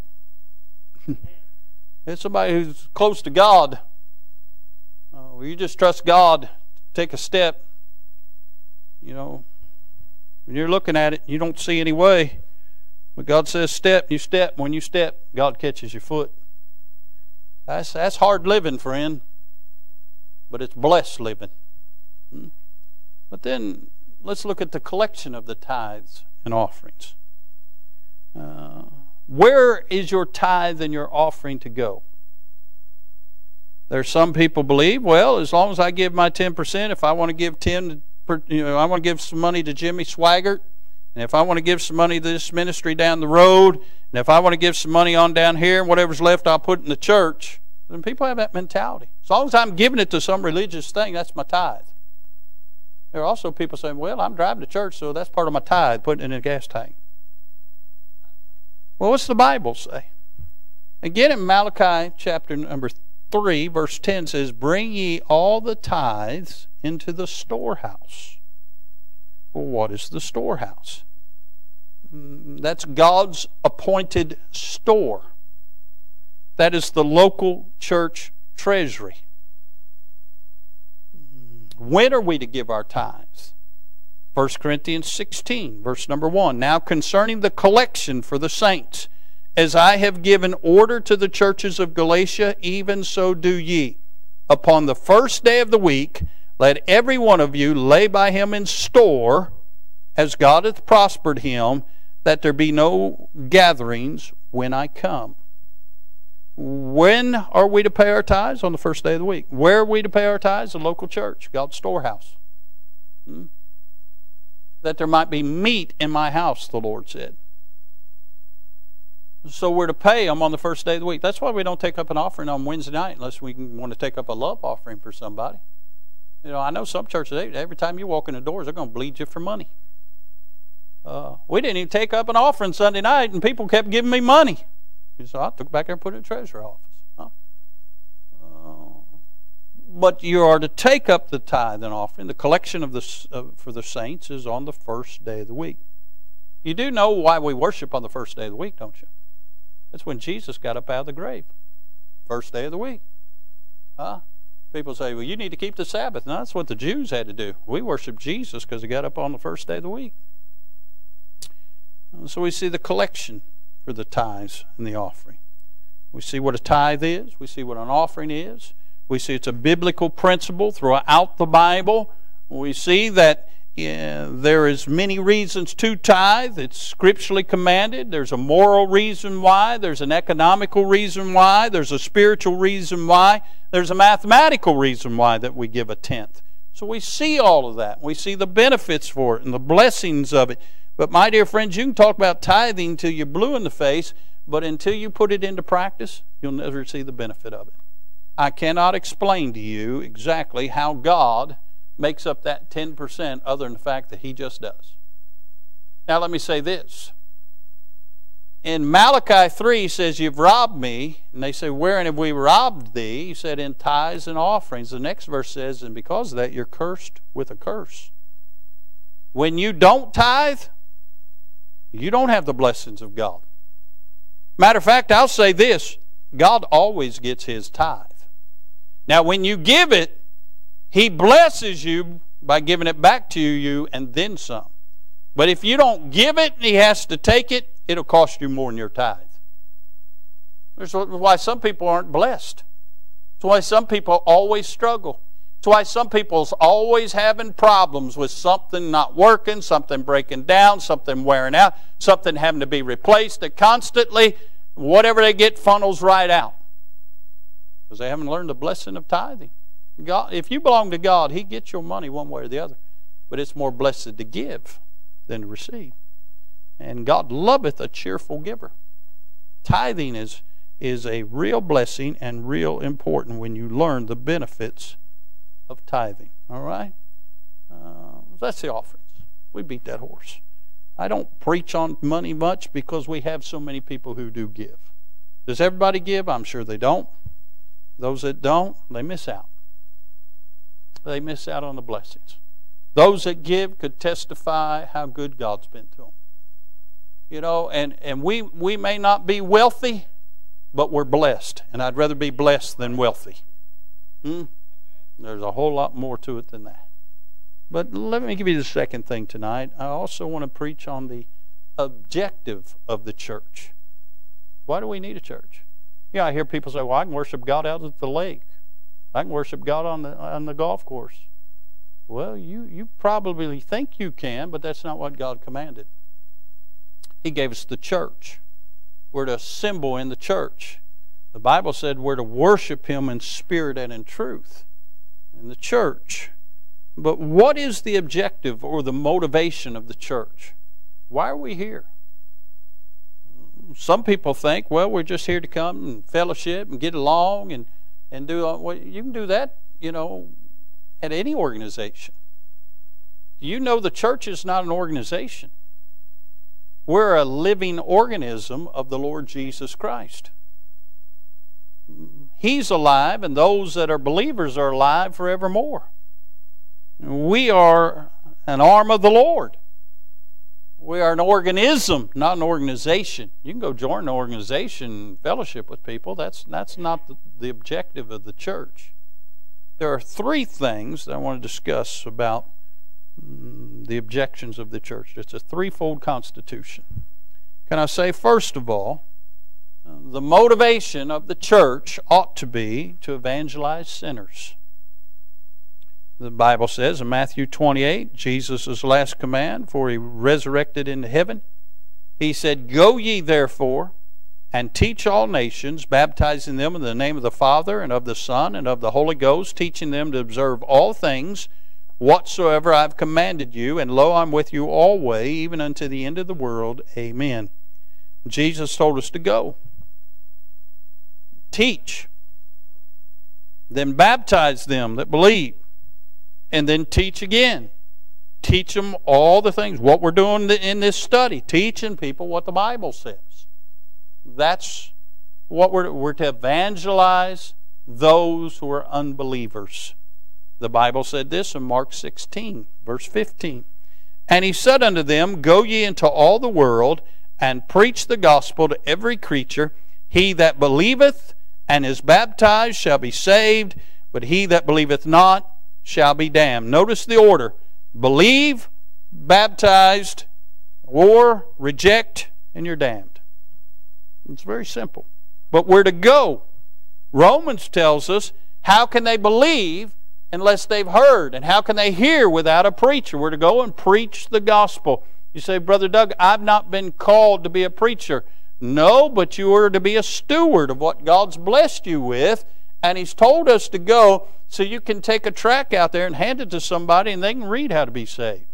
It's somebody who's close to God. Uh, you just trust God to take a step. You know, when you're looking at it, you don't see any way. But God says step, you step. When you step, God catches your foot. That's, that's hard living, friend. But it's blessed living. Hmm? But then, let's look at the collection of the tithes and offerings. Uh, where is your tithe and your offering to go? There's some people believe, well, as long as I give my ten percent, if I want to give ten, you know, I want to give some money to Jimmy Swaggart, and if I want to give some money to this ministry down the road, and if I want to give some money on down here, and whatever's left I'll put in the church. And people have that mentality. As long as I'm giving it to some religious thing, that's my tithe. There are also people saying, well, I'm driving to church, so that's part of my tithe, putting it in a gas tank. Well, what's the Bible say? Again, in Malachi chapter number three, verse ten says, bring ye all the tithes into the storehouse. Well, what is the storehouse? That's God's appointed store. That is the local church treasury. When are we to give our tithes? First Corinthians sixteen, verse number one. Now concerning the collection for the saints, as I have given order to the churches of Galatia, even so do ye. Upon the first day of the week, let every one of you lay by him in store, as God hath prospered him, that there be no gatherings when I come. When are we to pay our tithes? On the first day of the week. Where are we to pay our tithes? The local church, God's storehouse. Hmm? That there might be meat in my house, the Lord said. So we're to pay them on the first day of the week. That's why we don't take up an offering on Wednesday night unless we want to take up a love offering for somebody. You know, I know some churches, every time you walk in the doors, they're going to bleed you for money. Uh, we didn't even take up an offering Sunday night, and people kept giving me money. So I took it back there and put it in the treasury office. Huh? Uh, but you are to take up the tithe and offering. The collection of the, uh, for the saints is on the first day of the week. You do know why we worship on the first day of the week, don't you? That's when Jesus got up out of the grave. First day of the week. Huh? People say, well, you need to keep the Sabbath. No, that's what the Jews had to do. We worship Jesus because he got up on the first day of the week. So we see the collection for the tithes and the offering. We see what a tithe is. We see what an offering is. We see it's a biblical principle throughout the Bible. We see that uh, there is many reasons to tithe. It's scripturally commanded. There's a moral reason why. There's an economical reason why. There's a spiritual reason why. There's a mathematical reason why that we give a tenth. So we see all of that. We see the benefits for it and the blessings of it. But my dear friends, you can talk about tithing until you're blue in the face, but until you put it into practice, you'll never see the benefit of it. I cannot explain to you exactly how God makes up that ten percent other than the fact that he just does. Now let me say this. in Malachi three, he says, you've robbed me. And they say, wherein have we robbed thee? He said, in tithes and offerings. The next verse says, and because of that, you're cursed with a curse. When you don't tithe, you don't have the blessings of God. Matter of fact, I'll say this, God always gets His tithe. Now, when you give it, He blesses you by giving it back to you and then some. But if you don't give it and He has to take it, it'll cost you more than your tithe. That's why some people aren't blessed. That's why some people always struggle. That's why some people's always having problems with something not working, something breaking down, something wearing out, something having to be replaced. That constantly, whatever they get funnels right out. Because they haven't learned the blessing of tithing. God, if you belong to God, He gets your money one way or the other. But it's more blessed to give than to receive. And God loveth a cheerful giver. Tithing is, is a real blessing and real important when you learn the benefits of tithing. All right? Uh, that's the offerings. We beat that horse. I don't preach on money much because we have so many people who do give. Does everybody give? I'm sure they don't. Those that don't, they miss out. They miss out on the blessings. Those that give could testify how good God's been to them. You know, and, and we, we may not be wealthy, but we're blessed. And I'd rather be blessed than wealthy. Hmm? There's a whole lot more to it than that. But let me give you the second thing tonight. I also want to preach on the objective of the church. Why do we need a church? Yeah, I hear people say, well, I can worship God out at the lake. I can worship God on the on the golf course. Well, you, you probably think you can, but that's not what God commanded. He gave us the church. We're to assemble in the church. The Bible said we're to worship Him in spirit and in truth. In the church. But what is the objective or the motivation of the church? Why are we here? Some people think, well, we're just here to come and fellowship and get along and, and do, well, you can do that, you know, at any organization. Do you know the church is not an organization? We're a living organism of the Lord Jesus Christ. He's alive, and those that are believers are alive forevermore. We are an arm of the Lord. We are an organism, not an organization. You can go join an organization and fellowship with people. That's, that's not the, the objective of the church. There are three things that I want to discuss about mm, the objections of the church. It's a threefold constitution. Can I say, first of all, uh, the motivation of the church ought to be to evangelize sinners. The Bible says in Matthew twenty-eight, Jesus' last command, for He resurrected into heaven, He said, go ye therefore, and teach all nations, baptizing them in the name of the Father, and of the Son, and of the Holy Ghost, teaching them to observe all things whatsoever I have commanded you, and lo, I'm with you always, even unto the end of the world. Amen. Jesus told us to go. Teach. Then baptize them that believe. And then teach again. Teach them all the things. What we're doing in this study. Teaching people what the Bible says. That's what we're, we're to evangelize those who are unbelievers. The Bible said this in Mark sixteen, verse fifteen. And He said unto them, go ye into all the world, and preach the gospel to every creature. He that believeth and is baptized shall be saved, but he that believeth not shall be damned. Notice the order. Believe, baptized, or reject, and you're damned. It's very simple. But we're to go. Romans tells us, how can they believe unless they've heard? And how can they hear without a preacher? We're to go and preach the gospel. You say, Brother Doug, I've not been called to be a preacher. No, but you are to be a steward of what God's blessed you with. And He's told us to go so you can take a tract out there and hand it to somebody and they can read how to be saved.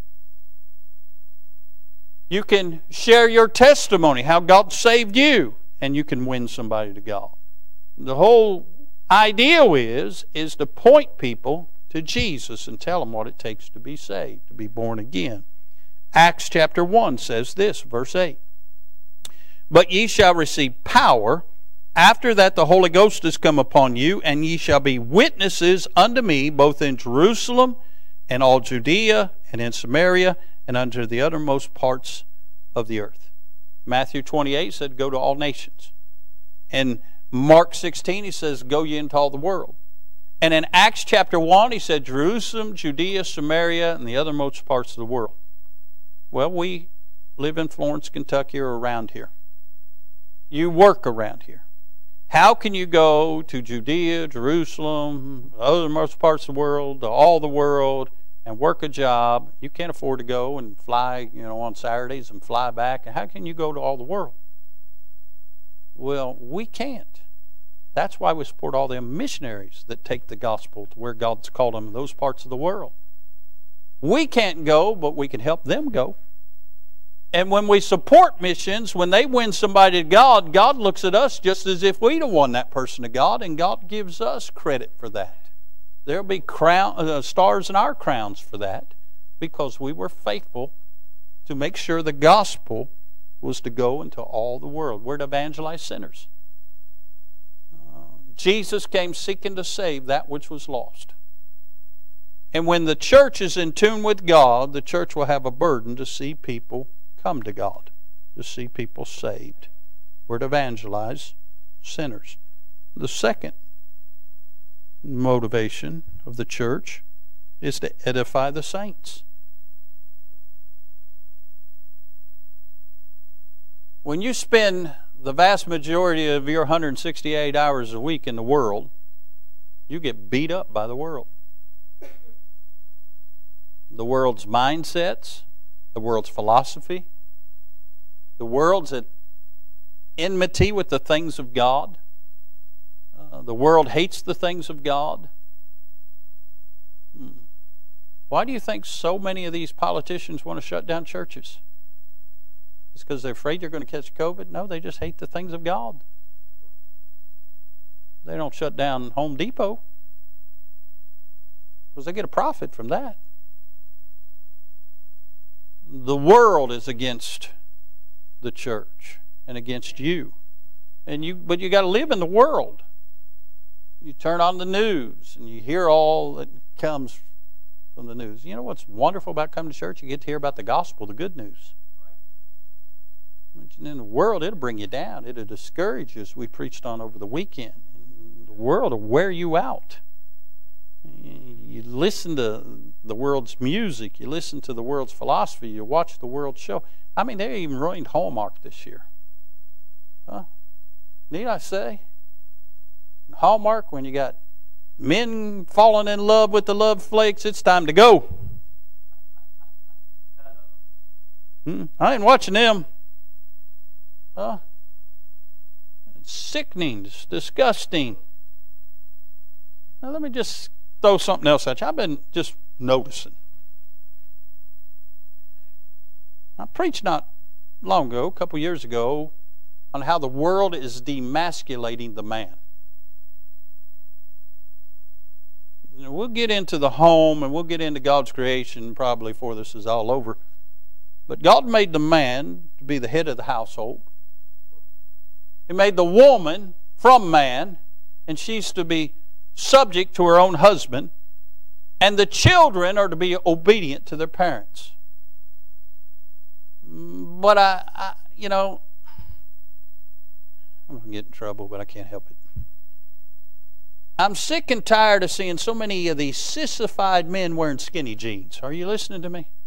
You can share your testimony, how God saved you, and you can win somebody to God. The whole idea is, is to point people to Jesus and tell them what it takes to be saved, to be born again. Acts chapter one says this, verse eight. But ye shall receive power. After that the Holy Ghost is come upon you, and ye shall be witnesses unto me, both in Jerusalem, and all Judea, and in Samaria, and unto the uttermost parts of the earth. Matthew twenty-eight said, go to all nations. In Mark sixteen, he says, go ye into all the world. And in Acts chapter one, he said, Jerusalem, Judea, Samaria, and the uttermost parts of the world. Well, we live in Florence, Kentucky, or around here. You work around here. How can you go to Judea, Jerusalem, the othermost parts of the world, to all the world, and work a job? You can't afford to go and fly, you know, on Saturdays and fly back. And how can you go to all the world? Well, we can't. That's why we support all the missionaries that take the gospel to where God's called them in those parts of the world. We can't go, but we can help them go. And when we support missions, when they win somebody to God, God looks at us just as if we'd have won that person to God, and God gives us credit for that. There'll be crown, uh, stars in our crowns for that, because we were faithful to make sure the gospel was to go into all the world. We're to evangelize sinners. Uh, Jesus came seeking to save that which was lost. And when the church is in tune with God, the church will have a burden to see people come to God, to see people saved. We're to evangelize sinners. The second motivation of the church is to edify the saints. When you spend the vast majority of your one hundred sixty-eight hours a week in the world, you get beat up by the world. The world's mindsets, the world's philosophy, the world's at enmity with the things of God. Uh, the world hates the things of God. Hmm. Why do you think so many of these politicians want to shut down churches? It's because they're afraid you're going to catch COVID? No, they just hate the things of God. They don't shut down Home Depot because they get a profit from that. The world is against the church and against you. And you but you got to live in the world. You turn on the news and you hear all that comes from the news. You know what's wonderful about coming to church? You get to hear about the gospel, the good news. And in the world, it'll bring you down. It'll discourage you, as we preached on over the weekend. And the world will wear you out. You listen to the world's music. You listen to the world's philosophy. You watch the world's show. I mean, they even ruined Hallmark this year. Huh? Need I say? Hallmark, when you got men falling in love with the love flakes, it's time to go. Hmm? I ain't watching them. Huh? It's sickening. It's disgusting. Now, let me just throw something else at you. I've been just noticing. I preached not long ago, a couple years ago, on how the world is demasculating the man. You know, we'll get into the home and we'll get into God's creation probably before this is all over. But God made the man to be the head of the household. He made the woman from man, and she's to be subject to her own husband. And the children are to be obedient to their parents. But I, I you know, I'm going to get in trouble, but I can't help it. I'm sick and tired of seeing so many of these sissified men wearing skinny jeans. Are you listening to me?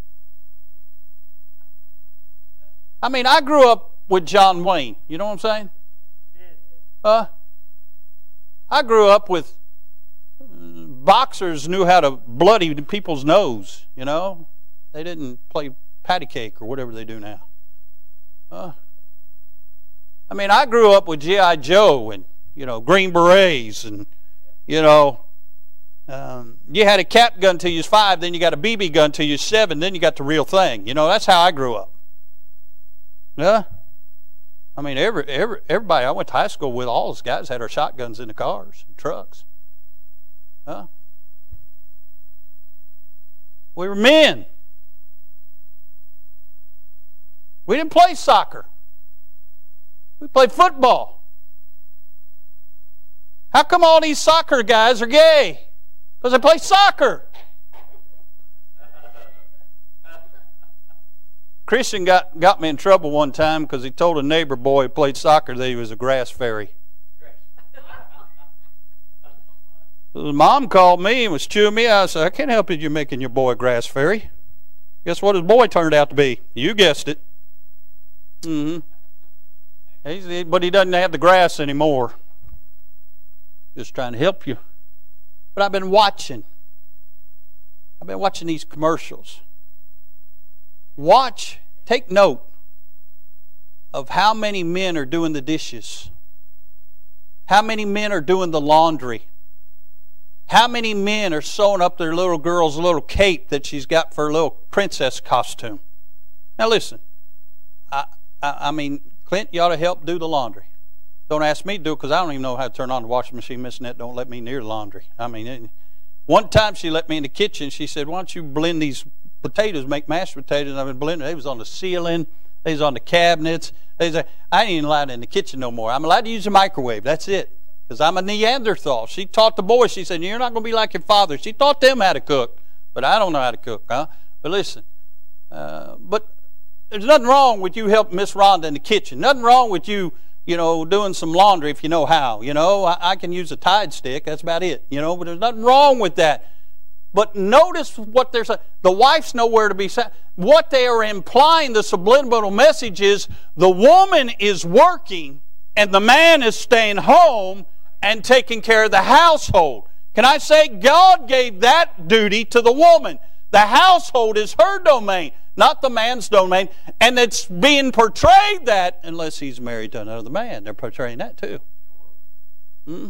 I mean, I grew up with John Wayne. You know what I'm saying? Uh, I grew up with boxers knew how to bloody people's nose, you know. They didn't play patty cake or whatever they do now. Uh, I mean, I grew up with G I Joe and, you know, Green Berets and, you know, um, you had a cap gun till you was five, then you got a B B gun till you was seven, then you got the real thing. You know, that's how I grew up. Yeah. I mean, every, every everybody I went to high school with, all those guys had our shotguns in the cars and trucks. Huh? We were men. We didn't play soccer. We play football. How come all these soccer guys are gay? Because they play soccer. Christian got, got me in trouble one time because he told a neighbor boy who played soccer that he was a grass fairy. His mom called me and was chewing me out. I said, I can't help it you're making your boy a grass fairy. Guess what his boy turned out to be? You guessed it. Mm-hmm. He's, but he doesn't have the grass anymore. Just trying to help you. But I've been watching. I've been watching these commercials. Watch, take note of how many men are doing the dishes. How many men are doing the laundry. How many men are sewing up their little girl's little cape that she's got for a little princess costume? Now listen, I, I, I mean, Clint, you ought to help do the laundry. Don't ask me to do it because I don't even know how to turn on the washing machine. Miss Annette don't let me near the laundry. I mean, it, one time she let me in the kitchen. She said, why don't you blend these potatoes, make mashed potatoes? And I've been blending. They was on the ceiling. They was on the cabinets. They was, I ain't even allowed in the kitchen no more. I'm allowed to use the microwave. That's it. Because I'm a Neanderthal. She taught the boys. She said, you're not going to be like your father. She taught them how to cook. But I don't know how to cook. Huh? But listen, uh, but there's nothing wrong with you helping Miss Rhonda in the kitchen. Nothing wrong with you, you know, doing some laundry if you know how. You know, I, I can use a Tide stick. That's about it. You know, but there's nothing wrong with that. But notice what they're saying. The wife's nowhere to be found. What they are implying, the subliminal message is the woman is working and the man is staying home and taking care of the household. Can I say God gave that duty to the woman? The household is her domain, not the man's domain. And it's being portrayed that, unless he's married to another man, they're portraying that too. Hmm?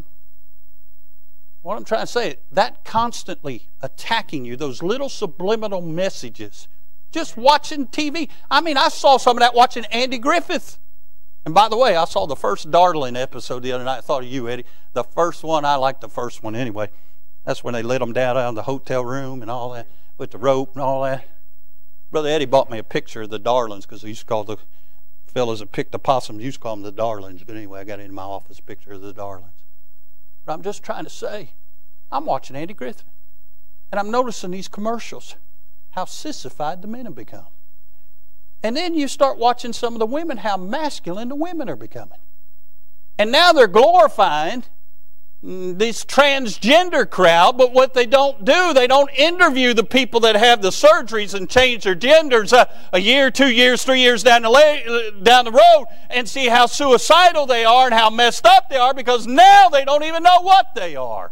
What I'm trying to say, that constantly attacking you, those little subliminal messages, just watching T V. I mean, I saw some of that watching Andy Griffith. And by the way, I saw the first Darling episode the other night. I thought of you, Eddie. The first one, I liked the first one anyway. That's when they let them down out in the hotel room and all that, with the rope and all that. Brother Eddie bought me a picture of the Darlings because he used to call the fellas that picked the possums, used to call them the Darlings. But anyway, I got in my office a picture of the Darlings. But I'm just trying to say, I'm watching Andy Griffith. And I'm noticing these commercials, how sissified the men have become. And then you start watching some of the women, how masculine the women are becoming. And now they're glorifying this transgender crowd, but what they don't do, they don't interview the people that have the surgeries and change their genders uh, a year, two years, three years down the, la- down the road and see how suicidal they are and how messed up they are, because now they don't even know what they are.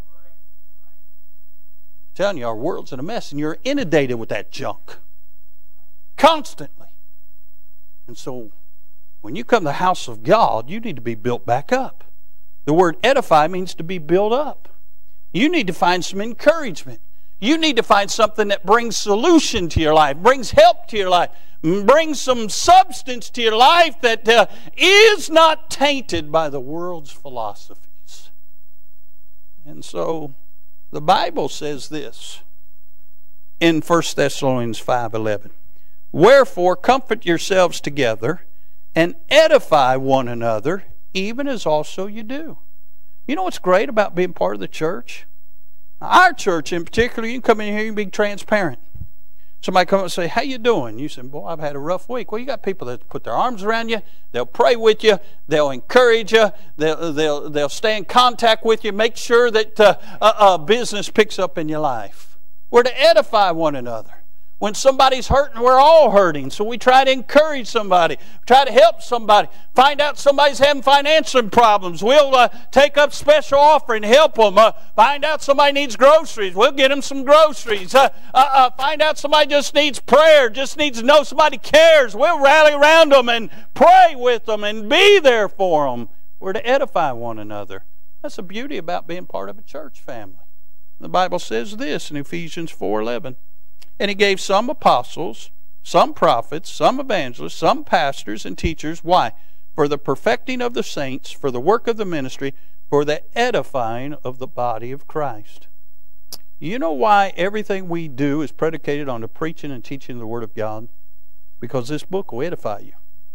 I'm telling you, our world's in a mess and you're inundated with that junk constantly. And so, when you come to the house of God, you need to be built back up. The word edify means to be built up. You need to find some encouragement. You need to find something that brings solution to your life, brings help to your life, brings some substance to your life that uh, is not tainted by the world's philosophies. And so, the Bible says this in First Thessalonians five eleven. Wherefore, comfort yourselves together and edify one another, even as also you do. You know what's great about being part of the church? Our church in particular, you can come in here and be transparent. Somebody come up and say, how you doing? You say, boy, I've had a rough week. Well, you got people that put their arms around you. They'll pray with you. They'll encourage you. They'll, they'll, they'll stay in contact with you. Make sure that uh, uh, uh, business picks up in your life. We're to edify one another. When somebody's hurting, we're all hurting. So we try to encourage somebody. Try to help somebody. Find out somebody's having financial problems. We'll uh, take up special offering, help them. Uh, find out somebody needs groceries. We'll get them some groceries. Uh, uh, uh, find out somebody just needs prayer, just needs to know somebody cares. We'll rally around them and pray with them and be there for them. We're to edify one another. That's the beauty about being part of a church family. The Bible says this in Ephesians four eleven. And he gave some apostles, some prophets, some evangelists, some pastors and teachers. Why? For the perfecting of the saints, for the work of the ministry, for the edifying of the body of Christ. You know why everything we do is predicated on the preaching and teaching of the Word of God? Because this book will edify you.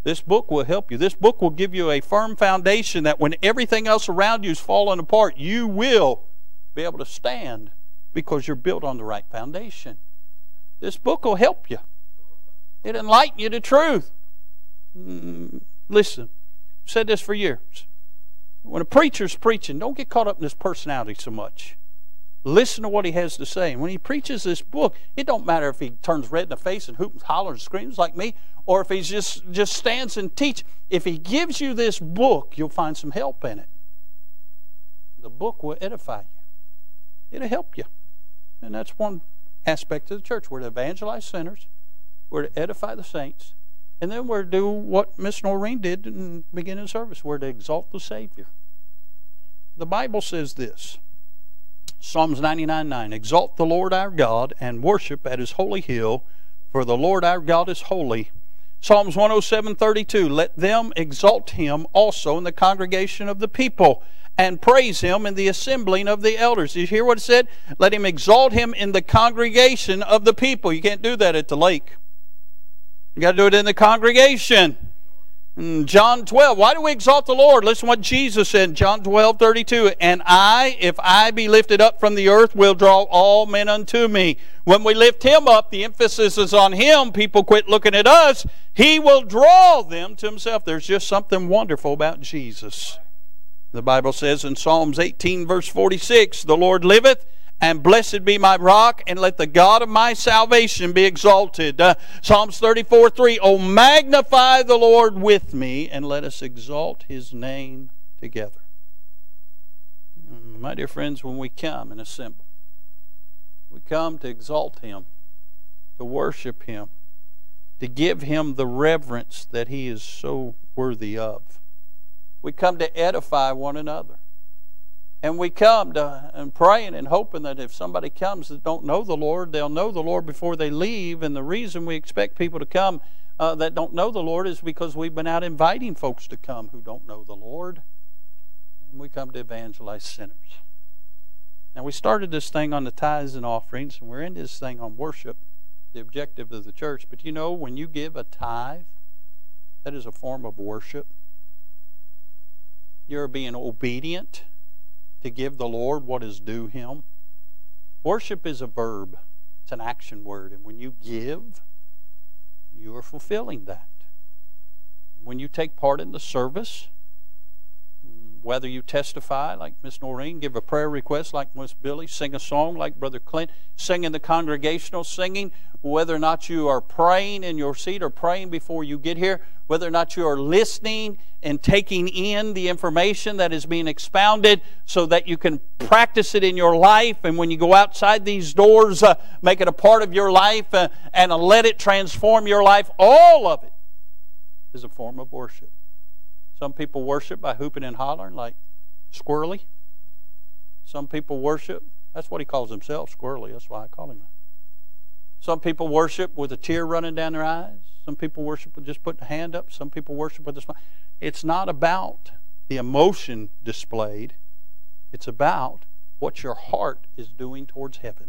This book will help you. This book will give you a firm foundation that when everything else around you is falling apart, you will be able to stand because you're built on the right foundation. This book will help you. It'll enlighten you to truth. Mm, listen, I've said this for years. When a preacher's preaching, don't get caught up in his personality so much. Listen to what he has to say. And when he preaches this book, it don't matter if he turns red in the face and hoops, hollers, and screams like me, or if he just, just stands and teaches. If he gives you this book, you'll find some help in it. The book will edify you. It'll help you. And that's one aspect of the church. We're to evangelize sinners. We're to edify the saints. And then we're to do what Miss Noreen did in the beginning of the service. We're to exalt the Savior. The Bible says this. Psalms ninety-nine nine. Exalt the Lord our God and worship at His holy hill, for the Lord our God is holy. Psalms one oh seven thirty-two. Let them exalt Him also in the congregation of the people, and praise Him in the assembling of the elders. Did you hear what it said? Let him exalt Him in the congregation of the people. You can't do that at the lake. You got to do it in the congregation. In John twelve, why do we exalt the Lord? Listen to what Jesus said in John twelve thirty-two. And I, if I be lifted up from the earth, will draw all men unto me. When we lift Him up, the emphasis is on Him. People quit looking at us. He will draw them to Himself. There's just something wonderful about Jesus. The Bible says in Psalms eighteen verse forty-six, the Lord liveth, and blessed be my rock, and let the God of my salvation be exalted. Uh, Psalms thirty-four three, oh, magnify the Lord with me, and let us exalt His name together. My dear friends, when we come and assemble, we come to exalt Him, to worship Him, to give Him the reverence that He is so worthy of. We come to edify one another. And we come to and praying and hoping that if somebody comes that don't know the Lord, they'll know the Lord before they leave. And the reason we expect people to come uh, that don't know the Lord is because we've been out inviting folks to come who don't know the Lord. And we come to evangelize sinners. Now, we started this thing on the tithes and offerings, and we're in this thing on worship, the objective of the church. But you know, when you give a tithe, that is a form of worship. You're being obedient to give the Lord what is due Him. Worship is a verb. It's an action word. And when you give, you are fulfilling that. When you take part in the service, whether you testify like Miss Noreen, give a prayer request like Miss Billy, sing a song like Brother Clint, sing in the congregational singing, whether or not you are praying in your seat or praying before you get here, whether or not you are listening and taking in the information that is being expounded so that you can practice it in your life, and when you go outside these doors, uh, make it a part of your life uh, and uh, let it transform your life. All of it is a form of worship. Some people worship by hooping and hollering like Squirrely. Some people worship, that's what he calls himself, Squirrely. That's why I call him that. Some people worship with a tear running down their eyes. Some people worship with just putting a hand up. Some people worship with a smile. It's not about the emotion displayed. It's about what your heart is doing towards heaven.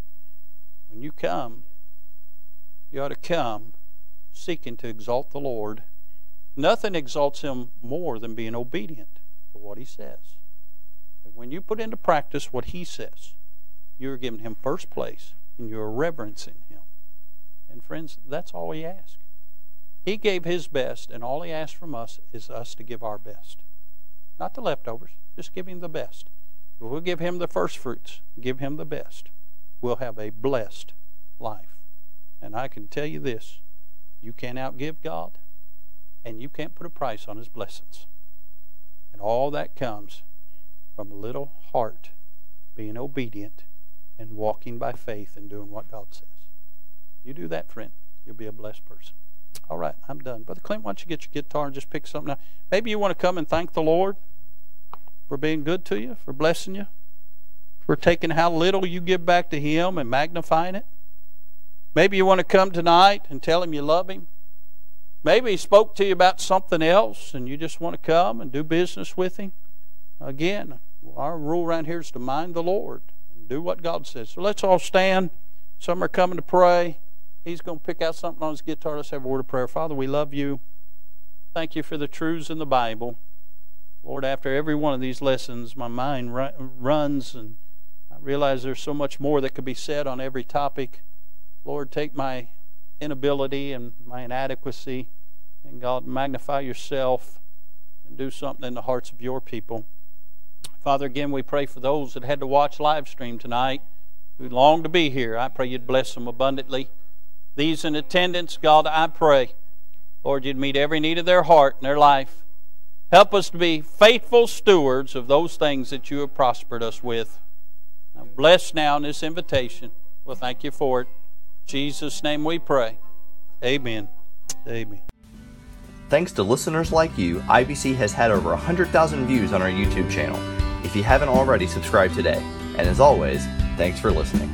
When you come, you ought to come seeking to exalt the Lord. Nothing exalts Him more than being obedient to what He says. And when you put into practice what He says, you're giving Him first place and you're reverencing Him. And friends, that's all He asks. He gave His best, and all He asks from us is us to give our best. Not the leftovers, just give Him the best. If we'll give Him the first fruits, give Him the best, we'll have a blessed life. And I can tell you this, you can't outgive God, and you can't put a price on His blessings. And all that comes from a little heart being obedient and walking by faith and doing what God says. You do that, friend, you'll be a blessed person. All right, I'm done. Brother Clint, why don't you get your guitar and just pick something out? Maybe you want to come and thank the Lord for being good to you, for blessing you, for taking how little you give back to Him and magnifying it. Maybe you want to come tonight and tell Him you love Him. Maybe He spoke to you about something else and you just want to come and do business with Him. Again, our rule around here is to mind the Lord and do what God says. So let's all stand. Some are coming to pray. He's going to pick out something on his guitar. Let's have a word of prayer. Father, we love You. Thank you for the truths in the Bible. Lord, after every one of these lessons, my mind runs, and I realize there's so much more that could be said on every topic. Lord, take my inability and my inadequacy, and God, magnify yourself and do something in the hearts of your people. Father, again, we pray for those that had to watch live stream tonight who long to be here. I pray you'd bless them abundantly. These in attendance, God, I pray, Lord, you'd meet every need of their heart and their life. Help us to be faithful stewards of those things that you have prospered us with. Now, bless now in this invitation. Well, thank you for it. In Jesus' name we pray. Amen. Amen. Thanks to listeners like you, I B C has had over one hundred thousand views on our YouTube channel. If you haven't already, subscribe today. And as always, thanks for listening.